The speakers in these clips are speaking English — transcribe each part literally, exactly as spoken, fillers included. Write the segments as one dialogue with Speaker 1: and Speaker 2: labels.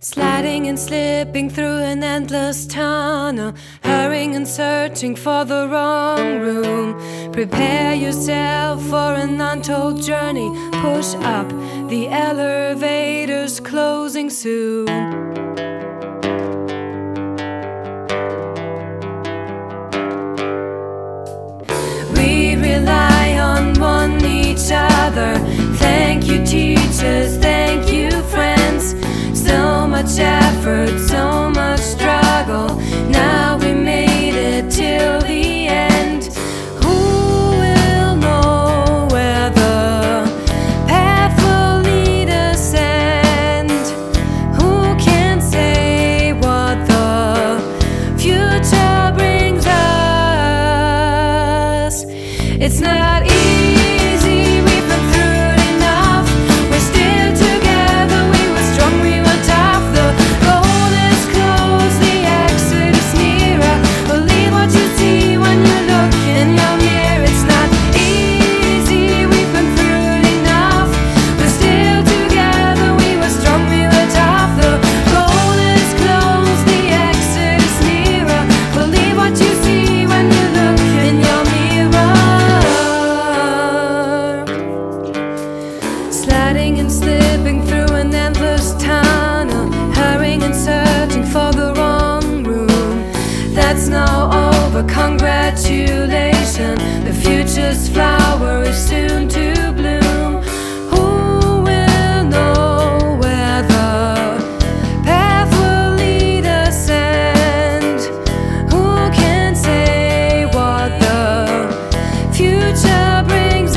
Speaker 1: Sliding and slipping through an endless tunnel, hurrying and searching for the wrong room. Prepare yourself for an untold journey. Push up, the elevator's closing soon. We rely on one each other. Thank you, teachers, thank you, friends. So much effort, so much struggle. Now we made it till the end. Who will know where the path will lead us, and who can say what the future brings us? It's not easy, we've been through it enough. We're still together, we were strong, we were tough. The goal is close, the exit is nearer. Believe what you see when you look in your mirror. It's not easy, we've been through it enough. We're still together, we were strong, we were tough. The goal is close, the exit is nearer. Believe what you see when you look in your mirror. Sliding and slipping through an endless tunnel, hurrying and searching for the wrong room. That's now over, congratulations. The future's flower is soon to bloom. Who will know where the path will lead us, and who can say what the future brings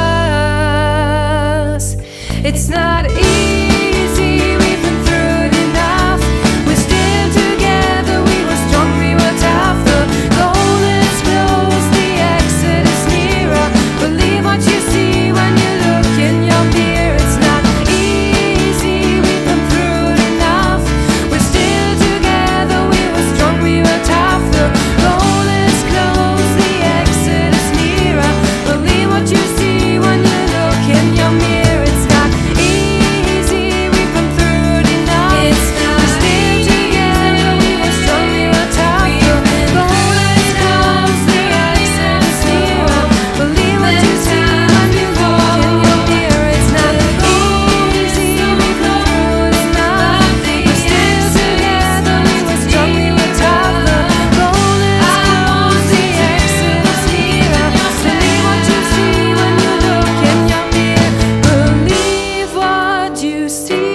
Speaker 1: us? It's not easy, we've been through it enough. We're still together, we were strong, we were tough. The goal is close, the exit is nearer. Believe what you see when you look in your mirror. It's not easy, we've been through it enough. We're still together, we were strong, we were tough. The goal is close, the exit is nearer. Believe what you see when you look in your mirror. It's not easy, we've been through it enough. It's not We're still together, we were strong, we were tough. The goal is close, the exit is nearer. Believe what you see when you look in your mirror. It's not easy, we've been through it enough. We're still together, we were strong, we were tough. The goal is close, the exit is nearer. Believe what you see when you look in your mirror. Believe what you see